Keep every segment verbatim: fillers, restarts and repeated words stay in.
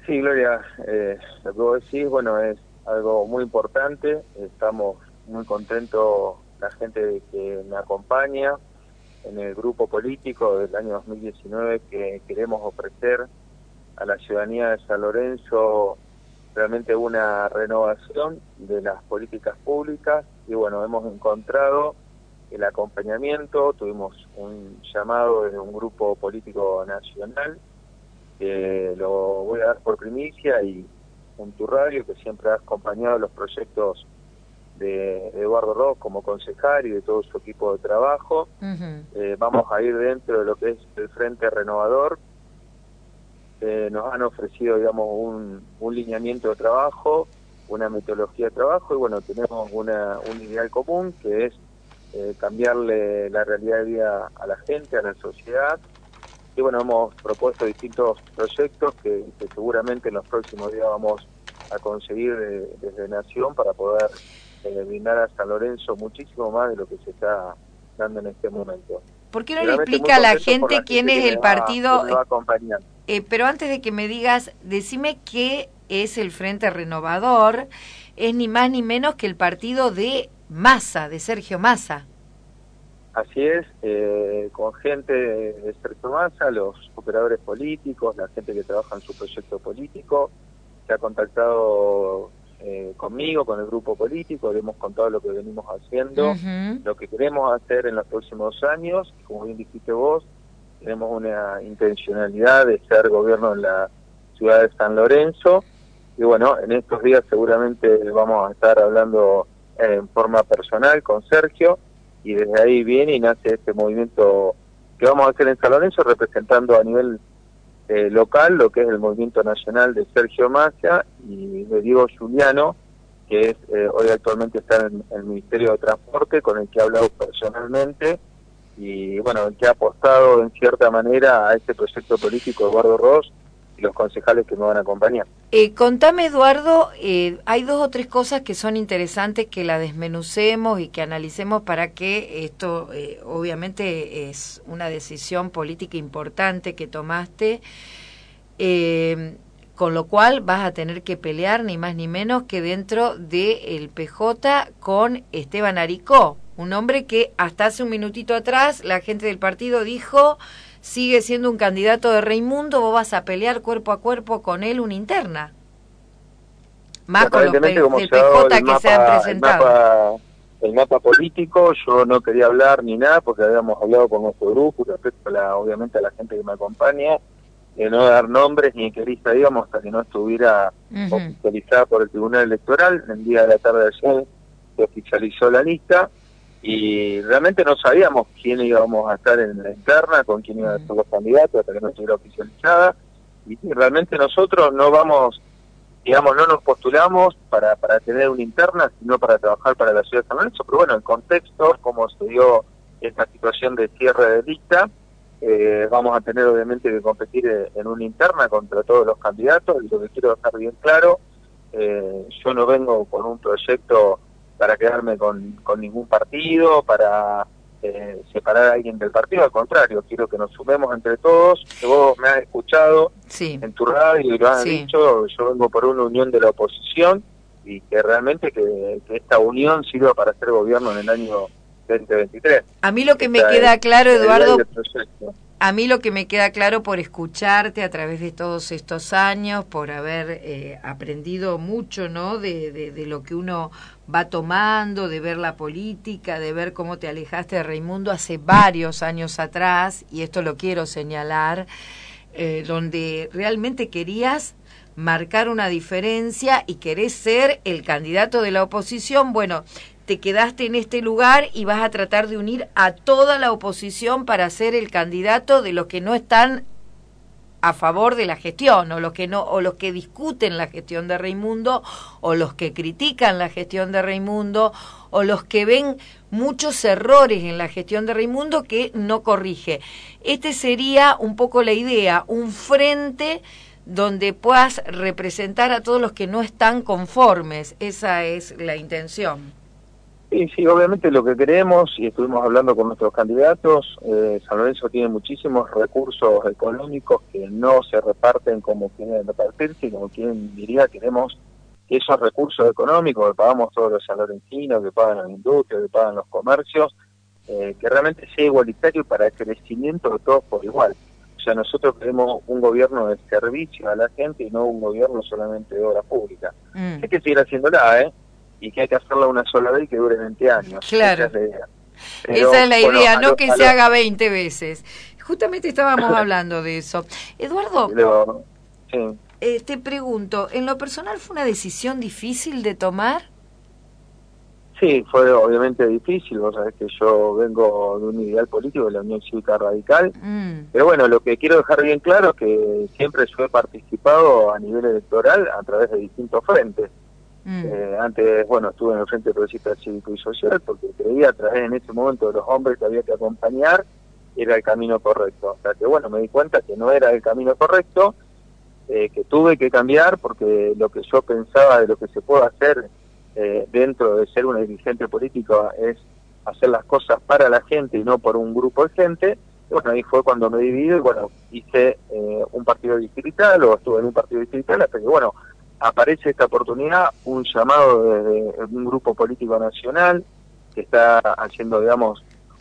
Sí, Gloria, eh, lo que vos decís, bueno, es algo muy importante. Estamos muy contentos, la gente que me acompaña en el grupo político del año dos mil diecinueve, que queremos ofrecer a la ciudadanía de San Lorenzo realmente una renovación de las políticas públicas. Y bueno, hemos encontrado el acompañamiento, tuvimos un llamado de un grupo político nacional, que lo voy a dar por primicia, y en tu radio, que siempre ha acompañado los proyectos de Eduardo Ros como concejal y de todo su equipo de trabajo. Uh-huh. Eh, vamos a ir dentro de lo que es el Frente Renovador. Eh, nos han ofrecido, digamos, un, un lineamiento de trabajo, una metodología de trabajo, y bueno, tenemos una, un ideal común, que es eh, cambiarle la realidad de vida a la gente, a la sociedad. Y bueno, hemos propuesto distintos proyectos que, que seguramente en los próximos días vamos a conseguir de, desde Nación, para poder eh, brindar a San Lorenzo muchísimo más de lo que se está dando en este momento. ¿Por qué no le explica a la gente quién es el partido? Va, va a acompañar. Eh, pero antes de que me digas, decime qué es el Frente Renovador. Es ni más ni menos que el partido de Massa, de Sergio Massa. Así es, eh, con gente de Sergio Massa, los operadores políticos, la gente que trabaja en su proyecto político, se ha contactado eh, conmigo, con el grupo político, le hemos contado lo que venimos haciendo, uh-huh. lo que queremos hacer en los próximos años. Como bien dijiste vos, tenemos una intencionalidad de ser gobierno en la ciudad de San Lorenzo, y bueno, en estos días seguramente vamos a estar hablando eh, en forma personal con Sergio, y desde ahí viene y nace este movimiento que vamos a hacer en San Lorenzo, representando a nivel eh, local lo que es el movimiento nacional de Sergio Massa y de Diego Giuliano, que es eh, hoy actualmente está en el Ministerio de Transporte, con el que he hablado personalmente, y bueno, el que ha apostado en cierta manera a este proyecto político, Eduardo Ros, y los concejales que me van a acompañar. Eh, contame, Eduardo, eh, hay dos o tres cosas que son interesantes que la desmenucemos y que analicemos, para que esto, eh, obviamente es una decisión política importante que tomaste, eh, con lo cual vas a tener que pelear ni más ni menos que dentro del P J con Esteban Aricó, un hombre que hasta hace un minutito atrás la gente del partido dijo sigue siendo un candidato de Raimundo. Vos vas a pelear cuerpo a cuerpo con él una interna. Más con los pe- del P J que mapa, se han presentado. El mapa, el mapa político, yo no quería hablar ni nada, porque habíamos hablado con nuestro grupo, respecto a la, obviamente a la gente que me acompaña, de no dar nombres ni qué lista íbamos hasta que no estuviera uh-huh. oficializada por el Tribunal Electoral. El día de la tarde de ayer se oficializó la lista, y realmente no sabíamos quién íbamos a estar en la interna, con quién iban a ser los candidatos, hasta que no estuviera oficializada. Y realmente nosotros no vamos, digamos, no nos postulamos para, para tener una interna, sino para trabajar para la ciudad de San Lorenzo. Pero bueno, el contexto, como se dio esta situación de cierre de lista, eh, vamos a tener obviamente que competir en una interna contra todos los candidatos. Y lo que quiero dejar bien claro, eh, yo no vengo con un proyecto para quedarme con, con ningún partido, para eh, separar a alguien del partido. Al contrario, quiero que nos sumemos entre todos, que vos me has escuchado sí. en tu radio y lo has sí. dicho, yo vengo por una unión de la oposición, y que realmente que, que esta unión sirva para hacer gobierno en el año veinte veintitrés. A mí lo que me queda claro, Eduardo, a mí lo que me queda claro por escucharte a través de todos estos años, por haber eh, aprendido mucho, ¿no?, de, de, de lo que uno va tomando, de ver la política, de ver cómo te alejaste de Raimundo hace varios años atrás, y esto lo quiero señalar, eh, donde realmente querías marcar una diferencia y querés ser el candidato de la oposición. Bueno, te quedaste en este lugar y vas a tratar de unir a toda la oposición para ser el candidato de los que no están a favor de la gestión, o los que no, o los que discuten la gestión de Raimundo, o los que critican la gestión de Raimundo, o los que ven muchos errores en la gestión de Raimundo que no corrige. Este sería un poco la idea, un frente donde puedas representar a todos los que no están conformes. Esa es la intención. Sí, sí, obviamente lo que queremos, y estuvimos hablando con nuestros candidatos, eh, San Lorenzo tiene muchísimos recursos económicos que no se reparten como quieren repartirse, como quien diría, queremos que esos recursos económicos que pagamos todos los sanlorencinos, que pagan las industrias, que pagan los comercios, eh, que realmente sea igualitario para el crecimiento de todos por igual. O sea, nosotros queremos un gobierno de servicio a la gente y no un gobierno solamente de obra pública. Mm. Hay que seguir haciéndola, ¿eh? Y que hay que hacerla una sola vez y que dure veinte años. Claro. Esa es la idea. Pero, esa es la idea, bueno, no lo, que se lo... haga veinte veces. Justamente estábamos hablando de eso. Eduardo, lo... sí. eh, te pregunto, ¿en lo personal fue una decisión difícil de tomar? Sí, fue obviamente difícil. Vos sabés que yo vengo de un ideal político de la Unión Cívica Radical. Mm. Pero bueno, lo que quiero dejar bien claro es que siempre yo he participado a nivel electoral a través de distintos frentes. Mm. Eh, antes, bueno, estuve en el Frente Progresista Cívico y Social porque creía a través en ese momento de los hombres que había que acompañar era el camino correcto. O sea que bueno, me di cuenta que no era el camino correcto, eh, que tuve que cambiar porque lo que yo pensaba de lo que se puede hacer eh, dentro de ser un dirigente político es hacer las cosas para la gente y no por un grupo de gente. Y bueno, ahí fue cuando me dividí y bueno, hice eh, un partido distrital o estuve en un partido distrital hasta que bueno, aparece esta oportunidad, un llamado de, de un grupo político nacional que está haciendo, digamos,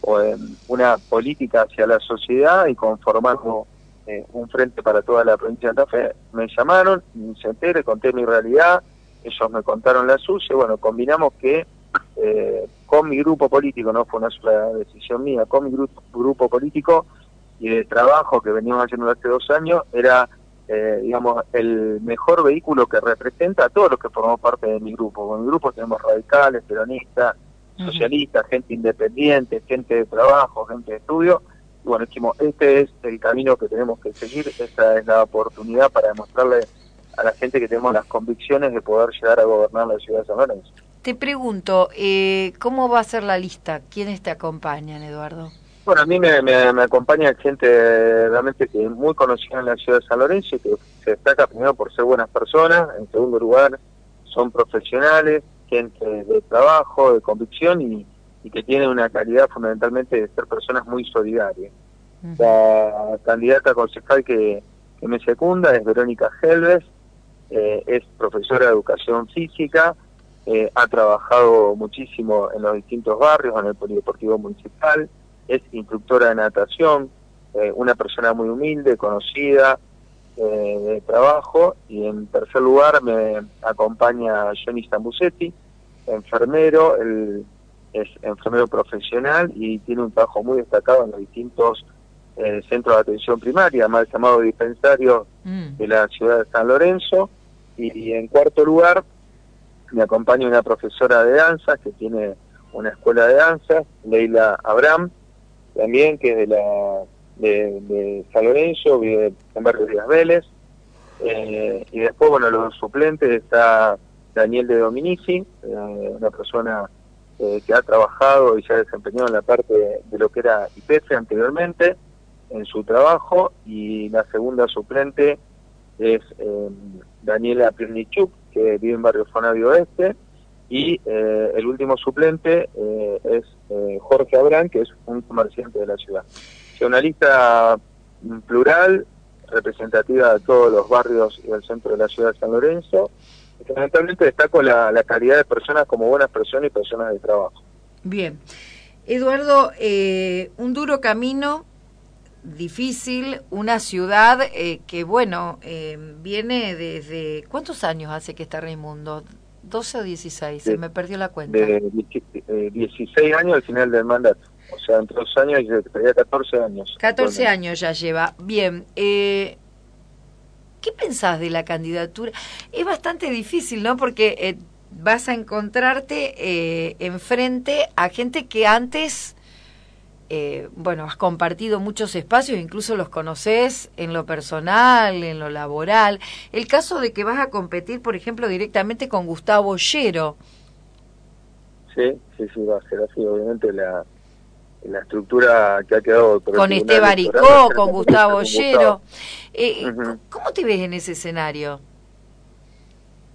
una política hacia la sociedad y conformando eh, un frente para toda la provincia de Santa Fe. Me llamaron, me senté, conté mi realidad, ellos me contaron la suya, y bueno, combinamos que eh, con mi grupo político, no fue una sola decisión mía, con mi grupo, grupo político y de trabajo que veníamos haciendo hace dos años, era Eh, digamos, el mejor vehículo que representa a todos los que formamos parte de mi grupo. Con mi grupo tenemos radicales, peronistas, uh-huh. socialistas, gente independiente, gente de trabajo, gente de estudio. Y bueno, dijimos, este es el camino que tenemos que seguir, esta es la oportunidad para demostrarle a la gente que tenemos las convicciones de poder llegar a gobernar la ciudad de San Lorenzo. Te pregunto, eh, ¿cómo va a ser la lista? ¿Quiénes te acompañan, Eduardo? Bueno, a mí me, me, me acompaña gente realmente que es muy conocida en la ciudad de San Lorenzo y que se destaca primero por ser buenas personas, en segundo lugar son profesionales, gente de trabajo, de convicción y, y que tienen una calidad fundamentalmente de ser personas muy solidarias. Uh-huh. La candidata concejal que, que me secunda es Verónica Helves, eh, es profesora de educación física, eh, ha trabajado muchísimo en los distintos barrios, en el polideportivo municipal, es instructora de natación, eh, una persona muy humilde, conocida, eh, de trabajo, y en tercer lugar me acompaña Johnny Zambusetti, enfermero, él es enfermero profesional y tiene un trabajo muy destacado en los distintos eh, centros de atención primaria, mal llamado dispensario mm. de la ciudad de San Lorenzo, y, y en cuarto lugar me acompaña una profesora de danza que tiene una escuela de danza, Leila Abraham, también, que es de la de, de San Lorenzo, vive en Barrio Díaz Vélez, eh, y después, bueno, los suplentes está Daniel de Dominici, eh, una persona eh, que ha trabajado y se ha desempeñado en la parte de, de lo que era I P F anteriormente, en su trabajo, y la segunda suplente es eh, Daniela Pirnichuk, que vive en Barrio Fonavio Oeste, y eh, el último suplente eh, es eh, Jorge Abrán, que es un comerciante de la ciudad. O sea, una lista plural, representativa de todos los barrios y del centro de la ciudad de San Lorenzo. Y fundamentalmente destaco la, la calidad de personas como buenas personas y personas de trabajo. Bien. Eduardo, eh, un duro camino, difícil, una ciudad eh, que, bueno, eh, viene desde... ¿Cuántos años hace que está Raimundo? ¿doce o dieciséis? Se me perdió la cuenta. De, de dieciséis años al final del mandato. O sea, entre dos años y sería catorce años. catorce años ya lleva. Bien. Eh, ¿Qué pensás de la candidatura? Es bastante difícil, ¿no? Porque eh, vas a encontrarte eh, enfrente a gente que antes... Eh, bueno, has compartido muchos espacios, incluso los conoces en lo personal, en lo laboral. El caso de que vas a competir, por ejemplo, directamente con Gustavo Ollero. Sí, sí, sí, va a ser así. Obviamente la, la estructura que ha quedado... Con Esteban Aricó, con Gustavo Ollero. Eh, uh-huh. ¿Cómo te ves en ese escenario?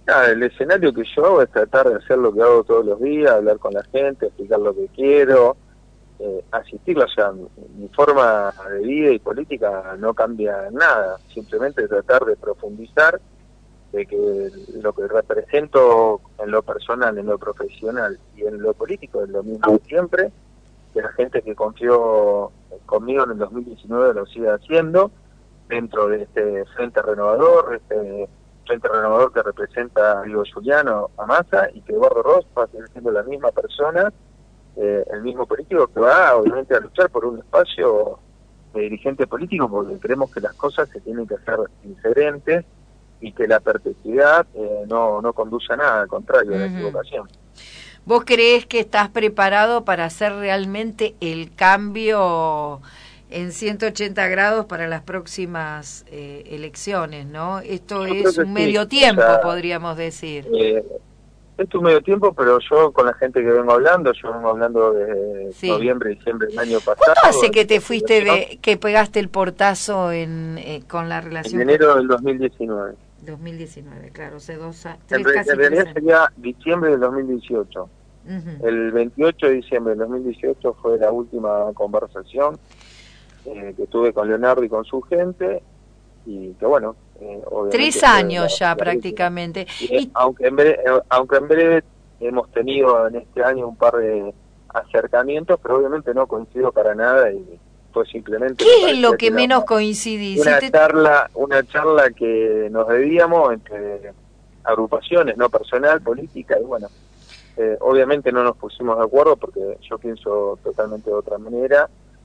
Ah, el escenario que yo hago es tratar de hacer lo que hago todos los días, hablar con la gente, explicar lo que quiero, eh, asistirlo. O sea, mi, mi forma de vida y política no cambia nada, simplemente tratar de profundizar de que lo que represento en lo personal, en lo profesional y en lo político es lo mismo siempre, que la gente que confió conmigo en el dos mil diecinueve lo siga haciendo dentro de este Frente Renovador, este Frente Renovador que representa a Diego Giuliano, a Massa, y que Eduardo Ross va a seguir siendo la misma persona, eh, el mismo político que va obviamente a luchar por un espacio de dirigente político, porque creemos que las cosas se tienen que hacer diferentes y que la perpetuidad eh, no, no conduce a nada, al contrario, a la equivocación. ¿Vos creés que estás preparado para hacer realmente el cambio en ciento ochenta grados para las próximas eh, elecciones, no? Esto yo es un sí. medio tiempo, o sea, podríamos decir. Eh, esto es un medio tiempo, pero yo con la gente que vengo hablando, yo vengo hablando de sí. noviembre, diciembre del año pasado. ¿Cuánto hace que te fuiste de, que pegaste el portazo en eh, con la relación? En enero del dos mil diecinueve. dos mil diecinueve, claro, hace dos años. En, re, en realidad sería diciembre del dos mil dieciocho. Uh-huh. El veintiocho de diciembre del dos mil dieciocho fue la última conversación eh, que tuve con Leonardo y con su gente, y que bueno... Eh, Tres años ya prácticamente. Y, y... Aunque, en breve, aunque en breve hemos tenido en este año un par de acercamientos, pero obviamente no coincido para nada y pues simplemente... ¿Qué es lo que, que menos coincidís? Una, si te... charla, una charla que nos debíamos entre agrupaciones, no personal, política, y bueno, eh, obviamente no nos pusimos de acuerdo porque yo pienso totalmente de otra manera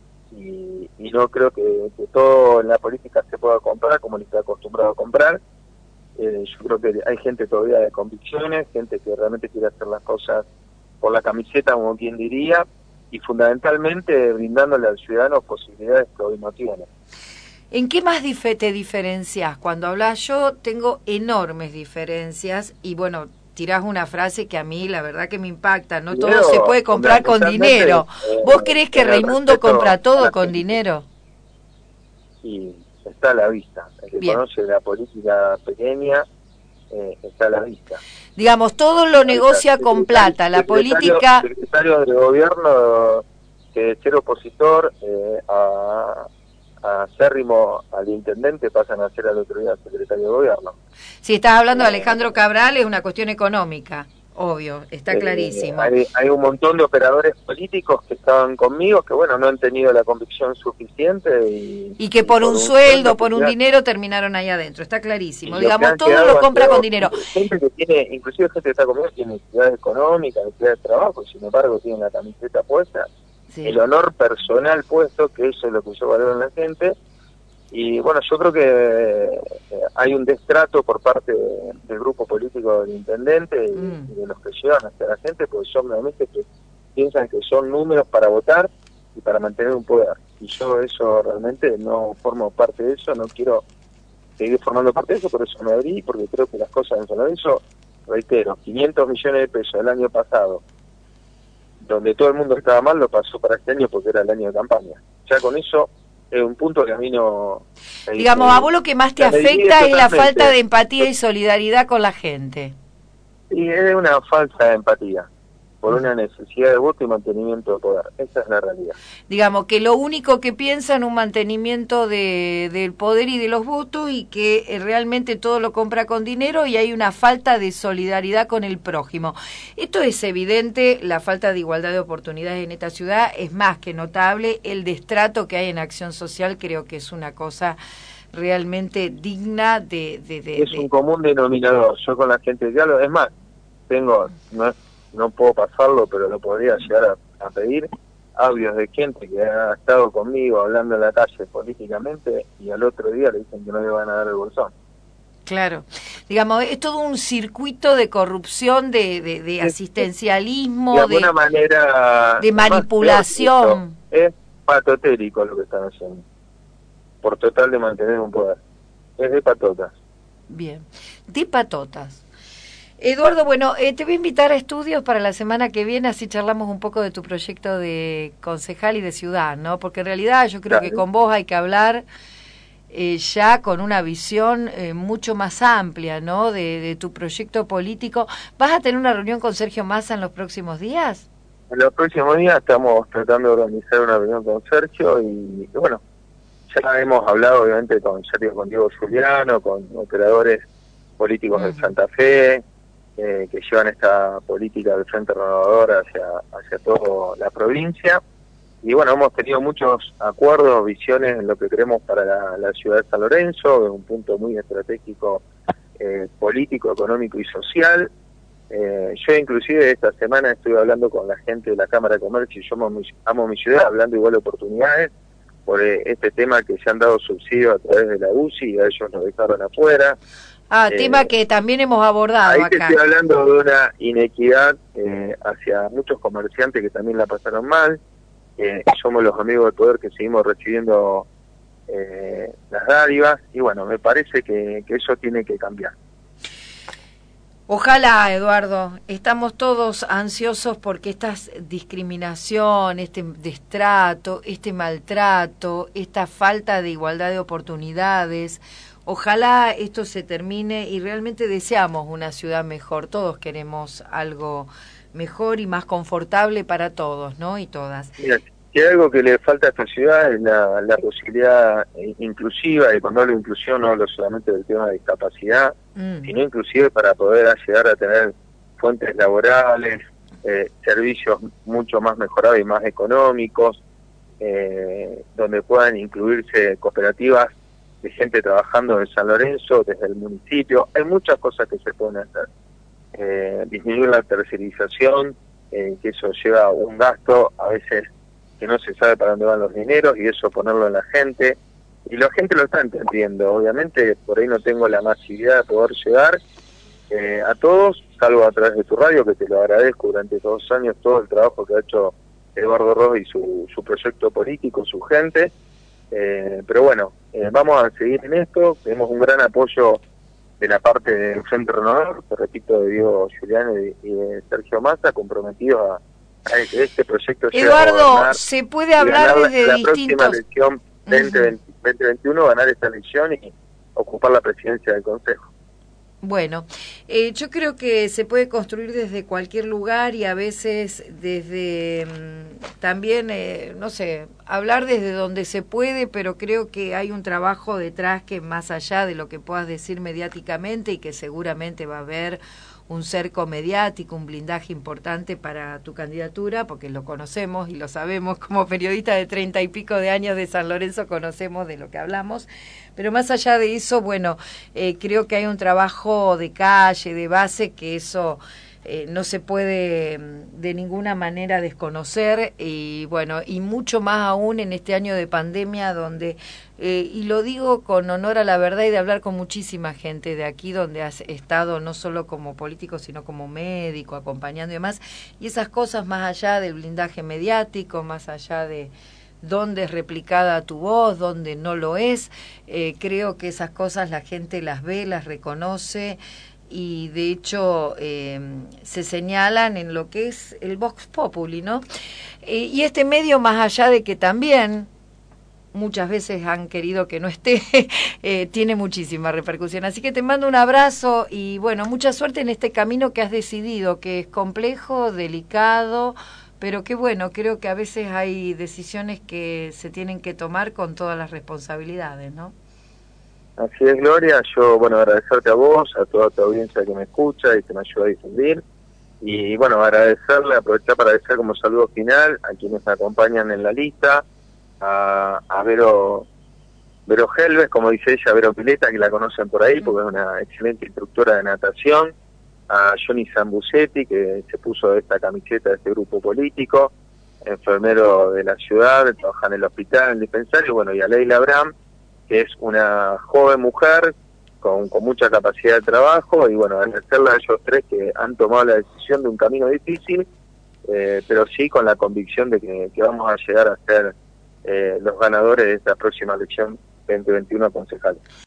y, y no creo que, que todo en la política se pueda comprar como le está acostumbrado a comprar. Eh, yo creo que hay gente todavía de convicciones, gente que realmente quiere hacer las cosas por la camiseta, como quien diría, y fundamentalmente brindándole al ciudadano posibilidades que hoy no tiene. ¿En qué más dif- te diferencias? Cuando hablas, yo tengo enormes diferencias y bueno, tirás una frase que a mí la verdad que me impacta, no dinero, todo se puede comprar con dinero. Eh, ¿Vos creés que Raimundo compra todo con dinero? Sí, está a la vista. El que Bien. conoce la política pequeña eh, está a la vista. Digamos, todo lo negocia con plata, la política... El secretario de gobierno, que es ser opositor eh, a... acérrimo al intendente, pasan a ser al otro día secretario de gobierno. Si estás hablando de Alejandro Cabral, es una cuestión económica, obvio, está eh, clarísimo. Hay, hay un montón de operadores políticos que estaban conmigo, que bueno, no han tenido la convicción suficiente. Y, y que por, y por un, un sueldo, por un quedan, dinero, terminaron ahí adentro, está clarísimo. Digamos, todo lo compra con dinero. Gente que tiene, inclusive gente que está conmigo, tiene necesidades económicas, necesidades de trabajo, y sin embargo tiene la camiseta puesta. Sí. El honor personal puesto, que eso es lo que yo valoro en la gente, y bueno, yo creo que eh, hay un destrato por parte de, del grupo político del intendente y, mm. y de los que llevan hacia la gente, porque son realmente que piensan que son números para votar y para mantener un poder, y yo eso realmente no formo parte de eso, no quiero seguir formando parte de eso, por eso me abrí, porque creo que las cosas en San Lorenzo, reitero, quinientos millones de pesos el año pasado, donde todo el mundo estaba mal, lo pasó para este año porque era el año de campaña. Ya con eso es un punto que a mí no... Digamos, a vos lo que más te afecta es la falta de empatía y solidaridad con la gente. Y es una falsa empatía, por una necesidad de voto y mantenimiento de poder. Esa es la realidad. Digamos, que lo único que piensa en un mantenimiento de, del poder y de los votos y que eh, realmente todo lo compra con dinero y hay una falta de solidaridad con el prójimo. Esto es evidente, la falta de igualdad de oportunidades en esta ciudad es más que notable. El destrato que hay en Acción Social creo que es una cosa realmente digna de... de, de es de... un común denominador. Yo con la gente ya lo... Es más, tengo... no es no puedo pasarlo, pero lo podría llegar a, a pedir, audios de gente que ha estado conmigo hablando en la calle políticamente y al otro día le dicen que no le van a dar el bolsón. Claro, digamos, es todo un circuito de corrupción, de, de, de asistencialismo, de, alguna de, manera, de manipulación. Es patotérico lo que están haciendo, por total de mantener un poder. Es de patotas. Bien, de patotas. Eduardo, bueno, eh, te voy a invitar a estudios para la semana que viene, así charlamos un poco de tu proyecto de concejal y de ciudad, ¿no? Porque en realidad yo creo claro. que con vos hay que hablar eh, ya con una visión eh, mucho más amplia, ¿no?, de, de tu proyecto político. ¿Vas a tener una reunión con Sergio Massa en los próximos días? En los próximos días estamos tratando de organizar una reunión con Sergio y, y bueno, ya hemos hablado obviamente con Sergio, con Diego Giuliano, con operadores políticos uh-huh. de Santa Fe, eh, que llevan esta política del Frente Renovador hacia, hacia toda la provincia. Y bueno, hemos tenido muchos acuerdos, visiones en lo que queremos para la, la ciudad de San Lorenzo, de un punto muy estratégico, eh, político, económico y social. Eh, yo inclusive esta semana estuve hablando con la gente de la Cámara de Comercio y Yo Amo Mi, Amo Mi Ciudad, hablando igual de oportunidades, por eh, este tema que se han dado subsidios a través de la U C I y a ellos nos dejaron afuera. Ah, eh, tema que también hemos abordado ahí acá. Te estoy hablando de una inequidad eh, hacia muchos comerciantes que también la pasaron mal. Eh, somos los amigos del poder que seguimos recibiendo eh, las dádivas y bueno, me parece que, que eso tiene que cambiar. Ojalá, Eduardo, estamos todos ansiosos porque esta discriminación, este destrato, este maltrato, esta falta de igualdad de oportunidades, ojalá esto se termine y realmente deseamos una ciudad mejor. Todos queremos algo mejor y más confortable para todos, ¿no? Y todas. Mira, si hay algo que le falta a esta ciudad es la, la posibilidad inclusiva, y cuando hablo de inclusión no hablo solamente del tema de discapacidad, mm. sino inclusive para poder llegar a tener fuentes laborales, eh, servicios mucho más mejorados y más económicos, eh, donde puedan incluirse cooperativas de gente trabajando en San Lorenzo, desde el municipio. Hay muchas cosas que se pueden hacer. Eh, disminuir la tercerización, eh, que eso lleva un gasto a veces que no se sabe para dónde van los dineros, y eso ponerlo en la gente, y la gente lo está entendiendo. Obviamente por ahí no tengo la masividad de poder llegar eh, a todos, salvo a través de tu radio, que te lo agradezco durante todos los años, todo el trabajo que ha hecho Eduardo Ros y su, su proyecto político, su gente, eh, pero bueno, eh, vamos a seguir en esto. Tenemos un gran apoyo de la parte del Frente Renovador, te repito, de Diego Giuliano y, y de Sergio Massa, comprometidos a a que este proyecto Eduardo, se puede hablar desde la distintos... próxima elección veinte veinte, veinte veintiuno, ganar esta elección y ocupar la presidencia del Consejo. Bueno, eh, yo creo que se puede construir desde cualquier lugar y a veces desde mmm, también, eh, no sé, hablar desde donde se puede, pero creo que hay un trabajo detrás que más allá de lo que puedas decir mediáticamente y que seguramente va a haber un cerco mediático, un blindaje importante para tu candidatura, porque lo conocemos y lo sabemos, como periodista de treinta y pico de años de San Lorenzo conocemos de lo que hablamos, pero más allá de eso, bueno, eh, creo que hay un trabajo de calle, de base, que eso eh, no se puede de ninguna manera desconocer, y bueno, y mucho más aún en este año de pandemia donde... Eh, y lo digo con honor a la verdad y de hablar con muchísima gente de aquí donde has estado no solo como político sino como médico, acompañando y demás, y esas cosas más allá del blindaje mediático, más allá de dónde es replicada tu voz, dónde no lo es, eh, creo que esas cosas la gente las ve, las reconoce y de hecho eh, se señalan en lo que es el Vox Populi, ¿no? Eh, y este medio, más allá de que también muchas veces han querido que no esté, eh, tiene muchísima repercusión. Así que te mando un abrazo y bueno, mucha suerte en este camino que has decidido, que es complejo, delicado, pero que bueno, creo que a veces hay decisiones que se tienen que tomar con todas las responsabilidades, ¿no? Así es, Gloria. Yo, bueno, agradecerte a vos, a toda tu audiencia que me escucha y que me ayuda a difundir. Y bueno, agradecerle, aprovechar para agradecer como saludo final a quienes me acompañan en la lista, a, a Vero Vero Helves, como dice ella, Vero Pileta, que la conocen por ahí porque es una excelente instructora de natación, a Johnny Zambucetti, que se puso esta camiseta de este grupo político, enfermero de la ciudad, trabaja en el hospital, en el dispensario, bueno, y a Leila Abraham, que es una joven mujer con, con mucha capacidad de trabajo, y bueno, agradecerle a ellos tres que han tomado la decisión de un camino difícil, eh, pero sí con la convicción de que, que vamos a llegar a ser Eh, los ganadores de esta próxima elección veinte veintiuno concejales.